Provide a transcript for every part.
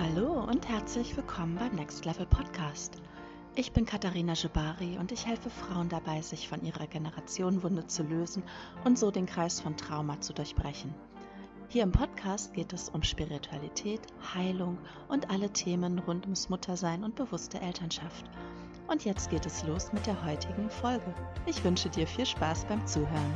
Hallo und herzlich willkommen beim Next Level Podcast. Ich bin Katharina Jebari und ich helfe Frauen dabei, sich von ihrer Generationenwunde zu lösen und so den Kreis von Trauma zu durchbrechen. Hier im Podcast geht es um Spiritualität, Heilung und alle Themen rund ums Muttersein und bewusste Elternschaft. Und jetzt geht es los mit der heutigen Folge. Ich wünsche dir viel Spaß beim Zuhören.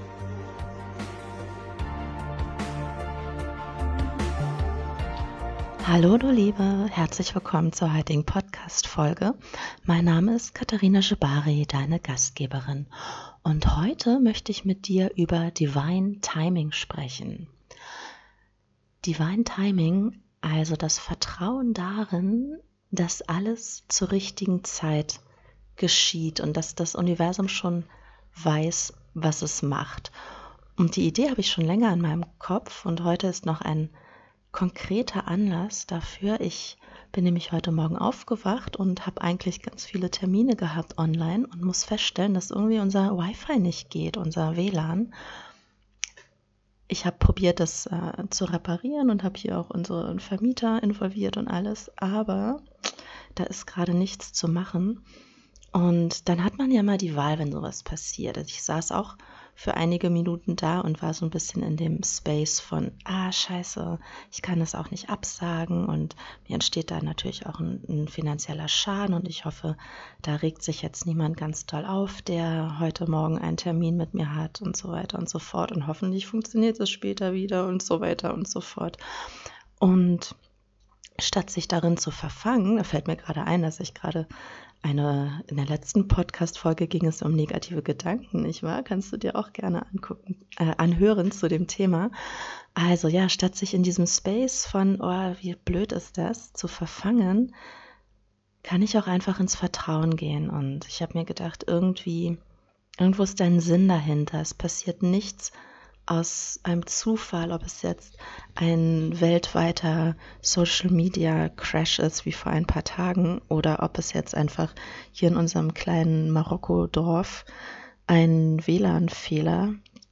Hallo du Liebe, herzlich willkommen zur heutigen Podcast-Folge. Mein Name ist Katharina Jebari, deine Gastgeberin. Und heute möchte ich mit dir über Divine Timing sprechen. Divine Timing, also das Vertrauen darin, dass alles zur richtigen Zeit geschieht und dass das Universum schon weiß, was es macht. Und die Idee habe ich schon länger in meinem Kopf und heute ist noch ein konkreter Anlass dafür. Ich bin nämlich heute Morgen aufgewacht und habe eigentlich ganz viele Termine gehabt online und muss feststellen, dass irgendwie unser Wi-Fi nicht geht, unser WLAN. Ich habe probiert, das zu reparieren und habe hier auch unseren Vermieter involviert und alles, aber da ist gerade nichts zu machen. Und dann hat man ja mal die Wahl, wenn sowas passiert. Also ich saß auch für einige Minuten da und war so ein bisschen in dem Space von, scheiße, ich kann das auch nicht absagen und mir entsteht da natürlich auch ein finanzieller Schaden und ich hoffe, da regt sich jetzt niemand ganz doll auf, der heute Morgen einen Termin mit mir hat und so weiter und so fort und hoffentlich funktioniert es später wieder und so weiter und so fort. Und statt sich darin zu verfangen, da fällt mir gerade ein, dass ich gerade in der letzten Podcast-Folge ging es um negative Gedanken, nicht wahr? Kannst du dir auch gerne anhören zu dem Thema. Also ja, statt sich in diesem Space von, wie blöd ist das, zu verfangen, kann ich auch einfach ins Vertrauen gehen. Und ich habe mir gedacht, irgendwo ist ein Sinn dahinter. Es passiert nichts aus einem Zufall, ob es jetzt ein weltweiter Social-Media-Crash ist, wie vor ein paar Tagen, oder ob es jetzt einfach hier in unserem kleinen Marokko-Dorf ein WLAN-Fehler.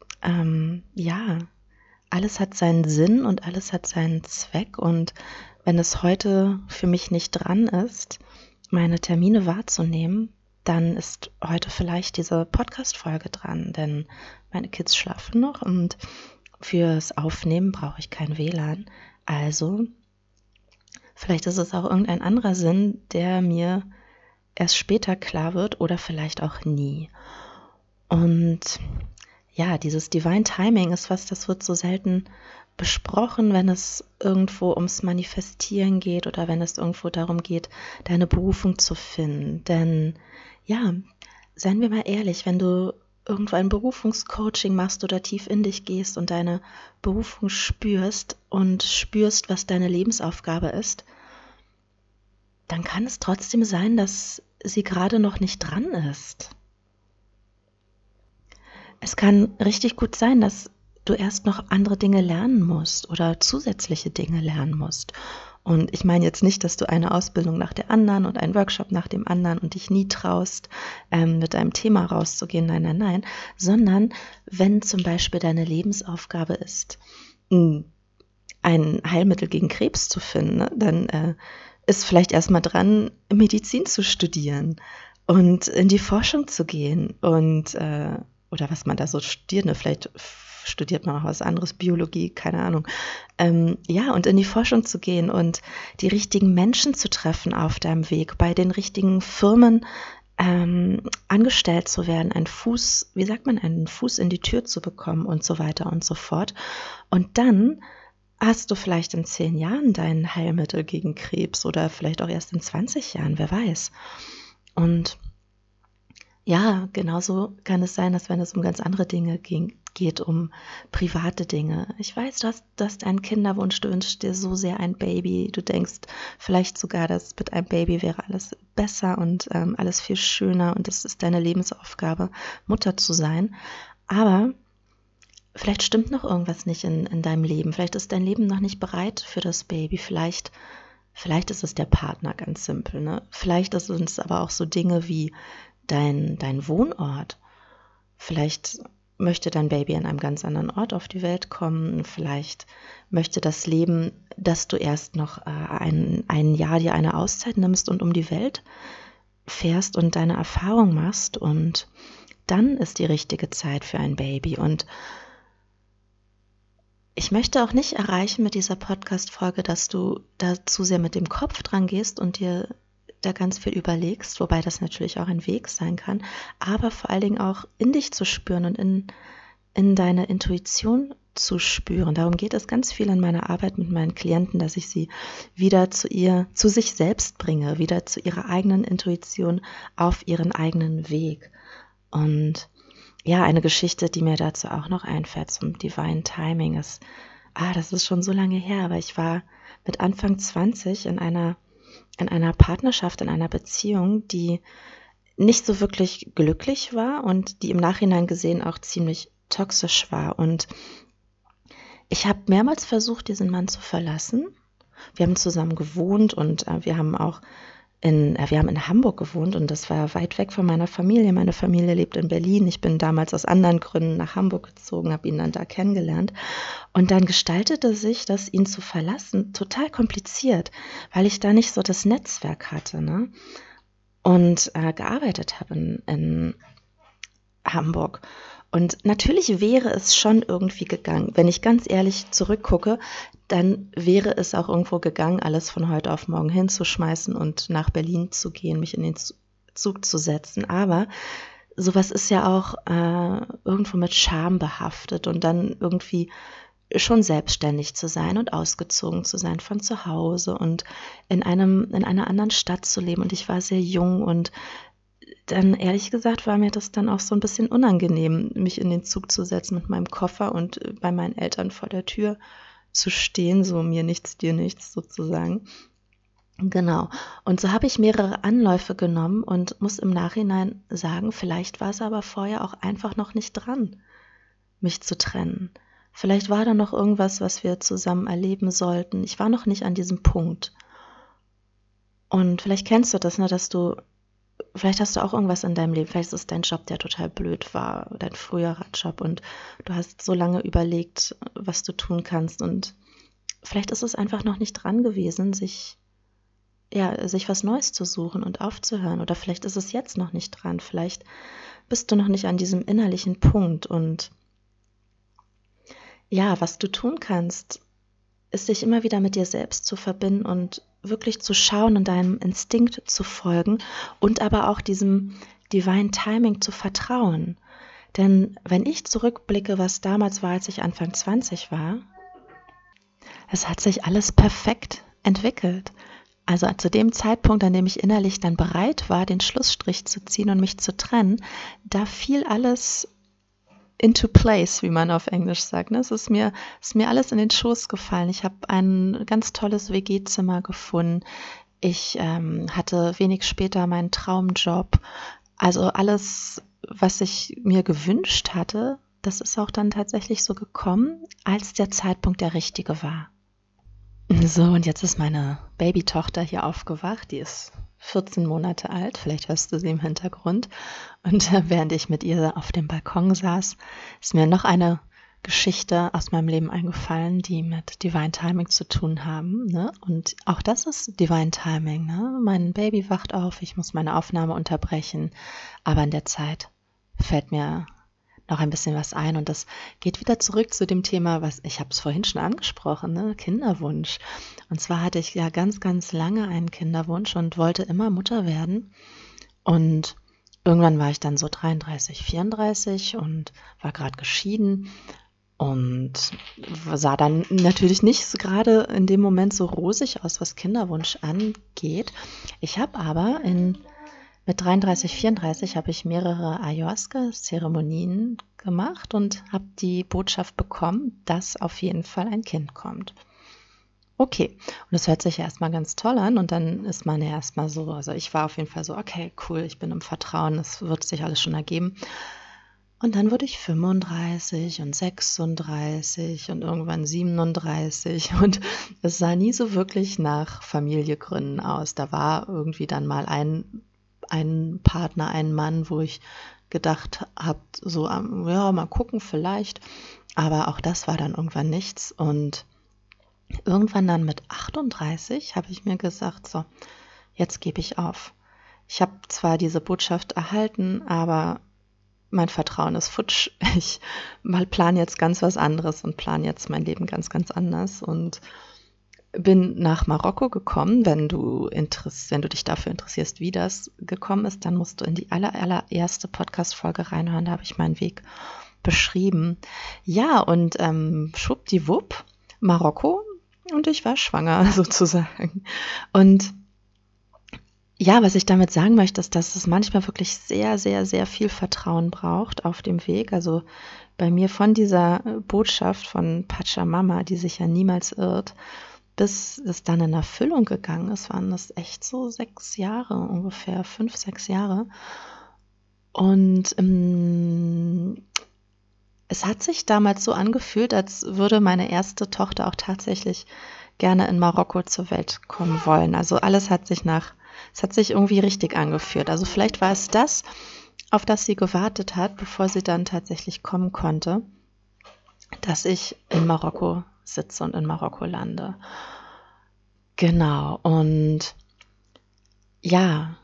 Alles hat seinen Sinn und alles hat seinen Zweck. Und wenn es heute für mich nicht dran ist, meine Termine wahrzunehmen, dann ist heute vielleicht diese Podcast-Folge dran, denn meine Kids schlafen noch und fürs Aufnehmen brauche ich kein WLAN. Also, vielleicht ist es auch irgendein anderer Sinn, der mir erst später klar wird oder vielleicht auch nie. Und ja, dieses Divine Timing ist was, das wird so selten besprochen, wenn es irgendwo ums Manifestieren geht oder wenn es irgendwo darum geht, deine Berufung zu finden. Denn ja, seien wir mal ehrlich, wenn du irgendwo ein Berufungscoaching machst oder tief in dich gehst und deine Berufung spürst und spürst, was deine Lebensaufgabe ist, dann kann es trotzdem sein, dass sie gerade noch nicht dran ist. Es kann richtig gut sein, dass du erst noch andere Dinge lernen musst oder zusätzliche Dinge lernen musst. Und ich meine jetzt nicht, dass du eine Ausbildung nach der anderen und einen Workshop nach dem anderen und dich nie traust, mit deinem Thema rauszugehen, nein, sondern wenn zum Beispiel deine Lebensaufgabe ist, ein Heilmittel gegen Krebs zu finden, ne, dann ist vielleicht erstmal dran, Medizin zu studieren und in die Forschung zu gehen und oder was man da so studiert, ne? Vielleicht studiert man auch was anderes, Biologie, keine Ahnung. Und in die Forschung zu gehen und die richtigen Menschen zu treffen auf deinem Weg, bei den richtigen Firmen angestellt zu werden, einen Fuß in die Tür zu bekommen und so weiter und so fort. Und dann hast du vielleicht in 10 Jahren dein Heilmittel gegen Krebs oder vielleicht auch erst in 20 Jahren, wer weiß. Und ja, genauso kann es sein, dass wenn es um ganz andere Dinge geht, um private Dinge. Ich weiß, du hast einen Kinderwunsch, du wünschst dir so sehr ein Baby, du denkst vielleicht sogar, dass mit einem Baby wäre alles besser und alles viel schöner und es ist deine Lebensaufgabe, Mutter zu sein. Aber vielleicht stimmt noch irgendwas nicht in deinem Leben, vielleicht ist dein Leben noch nicht bereit für das Baby, vielleicht ist es der Partner, ganz simpel, ne? Vielleicht sind es aber auch so Dinge wie dein Wohnort. Vielleicht möchte dein Baby an einem ganz anderen Ort auf die Welt kommen. Vielleicht möchte das Leben, dass du erst noch ein Jahr dir eine Auszeit nimmst und um die Welt fährst und deine Erfahrung machst. Und dann ist die richtige Zeit für ein Baby. Und ich möchte auch nicht erreichen mit dieser Podcast-Folge, dass du da zu sehr mit dem Kopf dran gehst und dir da ganz viel überlegst, wobei das natürlich auch ein Weg sein kann, aber vor allen Dingen auch in dich zu spüren und in deine Intuition zu spüren. Darum geht es ganz viel in meiner Arbeit mit meinen Klienten, dass ich sie wieder zu sich selbst bringe, wieder zu ihrer eigenen Intuition auf ihren eigenen Weg. Und ja, eine Geschichte, die mir dazu auch noch einfällt zum Divine Timing ist, das ist schon so lange her, aber ich war mit Anfang 20 in einer Partnerschaft, in einer Beziehung, die nicht so wirklich glücklich war und die im Nachhinein gesehen auch ziemlich toxisch war. Und ich habe mehrmals versucht, diesen Mann zu verlassen. Wir haben zusammen gewohnt und wir haben in Hamburg gewohnt und das war weit weg von meiner Familie. Meine Familie lebt in Berlin. Ich bin damals aus anderen Gründen nach Hamburg gezogen, habe ihn dann da kennengelernt. Und dann gestaltete sich das, ihn zu verlassen, total kompliziert, weil ich da nicht so das Netzwerk hatte, ne? Und gearbeitet habe in Hamburg. Und natürlich wäre es schon irgendwie gegangen. Wenn ich ganz ehrlich zurückgucke, dann wäre es auch irgendwo gegangen, alles von heute auf morgen hinzuschmeißen und nach Berlin zu gehen, mich in den Zug zu setzen. Aber sowas ist ja auch irgendwo mit Scham behaftet und dann irgendwie schon selbstständig zu sein und ausgezogen zu sein von zu Hause und in einer anderen Stadt zu leben. Und ich war sehr jung und dann, ehrlich gesagt, war mir das dann auch so ein bisschen unangenehm, mich in den Zug zu setzen mit meinem Koffer und bei meinen Eltern vor der Tür zu stehen, so mir nichts, dir nichts sozusagen. Genau. Und so habe ich mehrere Anläufe genommen und muss im Nachhinein sagen, vielleicht war es aber vorher auch einfach noch nicht dran, mich zu trennen. Vielleicht war da noch irgendwas, was wir zusammen erleben sollten. Ich war noch nicht an diesem Punkt. Und vielleicht kennst du das, ne, vielleicht hast du auch irgendwas in deinem Leben, vielleicht ist es dein Job, der total blöd war, dein früherer Job und du hast so lange überlegt, was du tun kannst und vielleicht ist es einfach noch nicht dran gewesen, sich was Neues zu suchen und aufzuhören oder vielleicht ist es jetzt noch nicht dran, vielleicht bist du noch nicht an diesem innerlichen Punkt und ja, was du tun kannst, ist dich immer wieder mit dir selbst zu verbinden und wirklich zu schauen und deinem Instinkt zu folgen und aber auch diesem Divine Timing zu vertrauen. Denn wenn ich zurückblicke, was damals war, als ich Anfang 20 war, es hat sich alles perfekt entwickelt. Also zu dem Zeitpunkt, an dem ich innerlich dann bereit war, den Schlussstrich zu ziehen und mich zu trennen, da fiel alles into place, wie man auf Englisch sagt. Es ist mir alles in den Schoß gefallen. Ich habe ein ganz tolles WG-Zimmer gefunden. Ich hatte wenig später meinen Traumjob. Also alles, was ich mir gewünscht hatte, das ist auch dann tatsächlich so gekommen, als der Zeitpunkt der richtige war. So, und jetzt ist meine Babytochter hier aufgewacht. Die ist 14 Monate alt, vielleicht hörst du sie im Hintergrund. Und während ich mit ihr auf dem Balkon saß, ist mir noch eine Geschichte aus meinem Leben eingefallen, die mit Divine Timing zu tun haben. Ne? Und auch das ist Divine Timing. Ne? Mein Baby wacht auf, ich muss meine Aufnahme unterbrechen, aber in der Zeit fällt mir noch ein bisschen was ein und das geht wieder zurück zu dem Thema, was ich habe es vorhin schon angesprochen, ne? Kinderwunsch. Und zwar hatte ich ja ganz, ganz lange einen Kinderwunsch und wollte immer Mutter werden und irgendwann war ich dann so 33, 34 und war gerade geschieden und sah dann natürlich nicht gerade in dem Moment so rosig aus, was Kinderwunsch angeht. Ich habe aber mit 33, 34 habe ich mehrere Ayahuasca-Zeremonien gemacht und habe die Botschaft bekommen, dass auf jeden Fall ein Kind kommt. Okay, und das hört sich ja erstmal ganz toll an und dann ist man ja erstmal so, also ich war auf jeden Fall so, okay, cool, ich bin im Vertrauen, das wird sich alles schon ergeben. Und dann wurde ich 35 und 36 und irgendwann 37 und es sah nie so wirklich nach Familie gründen aus. Da war irgendwie dann mal ein Partner, ein Mann, wo ich gedacht habe, so, ja, mal gucken vielleicht. Aber auch das war dann irgendwann nichts. Und irgendwann dann mit 38 habe ich mir gesagt, so, jetzt gebe ich auf. Ich habe zwar diese Botschaft erhalten, aber mein Vertrauen ist futsch. Ich mal plane jetzt ganz was anderes und plane jetzt mein Leben ganz, ganz anders und bin nach Marokko gekommen. Wenn du dich dafür interessierst, wie das gekommen ist, dann musst du in die allererste Podcast-Folge reinhören. Da habe ich meinen Weg beschrieben. Ja, und schwuppdiwupp, Marokko, und ich war schwanger sozusagen. Und ja, was ich damit sagen möchte, ist, dass es manchmal wirklich sehr, sehr, sehr viel Vertrauen braucht auf dem Weg. Also bei mir von dieser Botschaft von Pachamama, die sich ja niemals irrt, bis es dann in Erfüllung gegangen ist, waren das echt so 6 Jahre, ungefähr 5, 6 Jahre. Und es hat sich damals so angefühlt, als würde meine erste Tochter auch tatsächlich gerne in Marokko zur Welt kommen wollen. Also alles es hat sich irgendwie richtig angefühlt. Also vielleicht war es das, auf das sie gewartet hat, bevor sie dann tatsächlich kommen konnte, dass ich in Marokko sitze und in Marokko lande. Genau, und ja,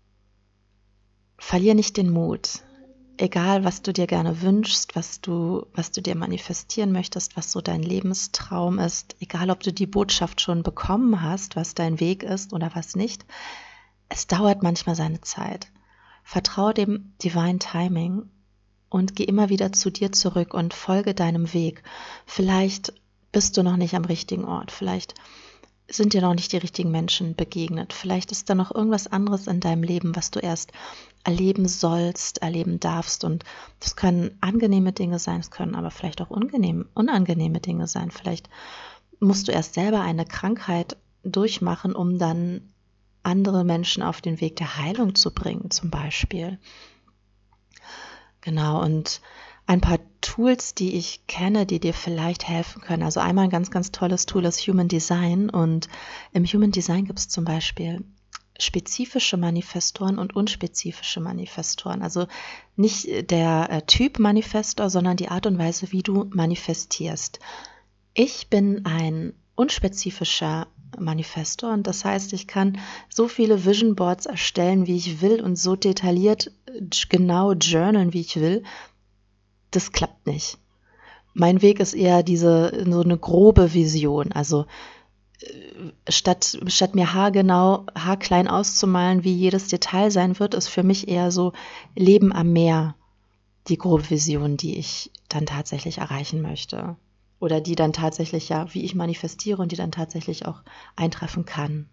verlier nicht den Mut. Egal, was du dir gerne wünschst, was du dir manifestieren möchtest, was so dein Lebenstraum ist, egal, ob du die Botschaft schon bekommen hast, was dein Weg ist oder was nicht, es dauert manchmal seine Zeit. Vertraue dem Divine Timing und geh immer wieder zu dir zurück und folge deinem Weg. Vielleicht bist du noch nicht am richtigen Ort, vielleicht sind dir noch nicht die richtigen Menschen begegnet, vielleicht ist da noch irgendwas anderes in deinem Leben, was du erst erleben sollst, erleben darfst, und das können angenehme Dinge sein, es können aber vielleicht auch unangenehme Dinge sein. Vielleicht musst du erst selber eine Krankheit durchmachen, um dann andere Menschen auf den Weg der Heilung zu bringen, zum Beispiel. Genau, und ein paar Tools, die ich kenne, die dir vielleicht helfen können. Also einmal ein ganz, ganz tolles Tool ist Human Design, und im Human Design gibt es zum Beispiel spezifische Manifestoren und unspezifische Manifestoren. Also nicht der Typ Manifestor, sondern die Art und Weise, wie du manifestierst. Ich bin ein unspezifischer Manifestor, und das heißt, ich kann so viele Vision Boards erstellen, wie ich will, und so detailliert genau journalen, wie ich will. Das klappt nicht. Mein Weg ist eher so eine grobe Vision. Also statt mir haarklein auszumalen, wie jedes Detail sein wird, ist für mich eher so Leben am Meer die grobe Vision, die ich dann tatsächlich erreichen möchte. Oder die dann tatsächlich, ja, wie ich manifestiere und die dann tatsächlich auch eintreffen kann.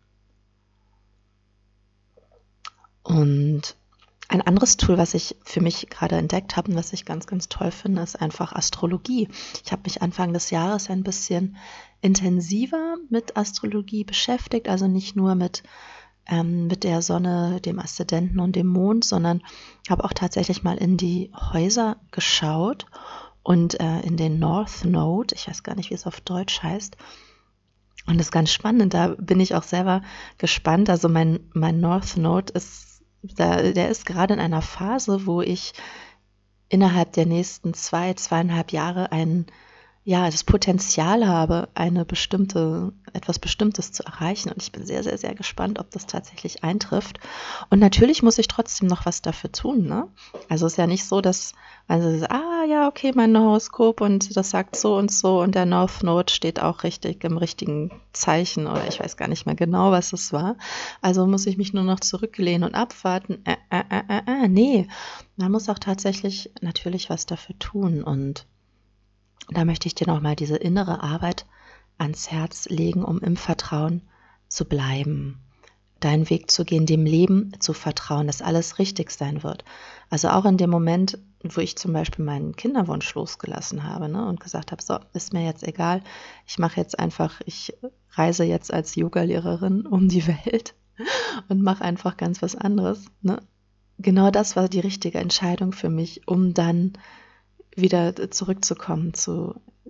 Und ein anderes Tool, was ich für mich gerade entdeckt habe und was ich ganz, ganz toll finde, ist einfach Astrologie. Ich habe mich Anfang des Jahres ein bisschen intensiver mit Astrologie beschäftigt, also nicht nur mit der Sonne, dem Aszendenten und dem Mond, sondern habe auch tatsächlich mal in die Häuser geschaut und in den North Node, ich weiß gar nicht, wie es auf Deutsch heißt. Und das ist ganz spannend, da bin ich auch selber gespannt. Also mein North Node der ist gerade in einer Phase, wo ich innerhalb der nächsten 2,5 Jahre das Potenzial habe, etwas Bestimmtes zu erreichen. Und ich bin sehr, sehr, sehr gespannt, ob das tatsächlich eintrifft. Und natürlich muss ich trotzdem noch was dafür tun, ne? Also es ist ja nicht so, dass man so sagt, ja, okay, mein Horoskop und das sagt so und der North Node steht auch richtig im richtigen Zeichen, oder ich weiß gar nicht mehr genau, was es war. Also muss ich mich nur noch zurücklehnen und abwarten. Nee, man muss auch tatsächlich natürlich was dafür tun, und da möchte ich dir nochmal diese innere Arbeit ans Herz legen, um im Vertrauen zu bleiben, deinen Weg zu gehen, dem Leben zu vertrauen, dass alles richtig sein wird. Also auch in dem Moment, wo ich zum Beispiel meinen Kinderwunsch losgelassen habe, ne, und gesagt habe, so, ist mir jetzt egal, ich reise jetzt als Yoga-Lehrerin um die Welt und mache einfach ganz was anderes. Ne? Genau das war die richtige Entscheidung für mich, um dann wieder zurückzukommen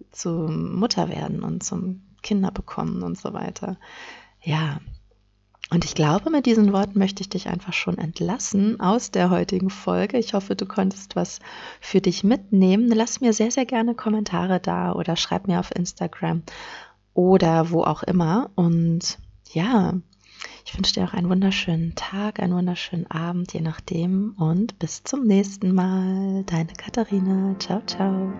zum Mutterwerden und zum Kinderbekommen und so weiter. Ja, Und ich glaube, mit diesen Worten möchte ich dich einfach schon entlassen aus der heutigen Folge. Ich hoffe, du konntest was für dich mitnehmen. Lass mir sehr, sehr gerne Kommentare da oder schreib mir auf Instagram oder wo auch immer. Und ja, ich wünsche dir auch einen wunderschönen Tag, einen wunderschönen Abend, je nachdem. Und bis zum nächsten Mal. Deine Katharina. Ciao, ciao.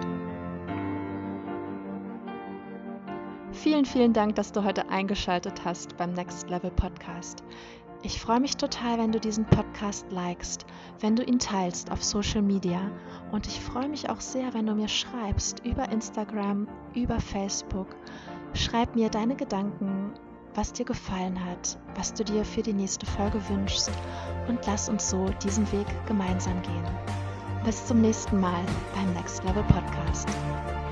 Vielen, vielen Dank, dass du heute eingeschaltet hast beim Next Level Podcast. Ich freue mich total, wenn du diesen Podcast likest, wenn du ihn teilst auf Social Media, und ich freue mich auch sehr, wenn du mir schreibst über Instagram, über Facebook. Schreib mir deine Gedanken, was dir gefallen hat, was du dir für die nächste Folge wünschst, und lass uns so diesen Weg gemeinsam gehen. Bis zum nächsten Mal beim Next Level Podcast.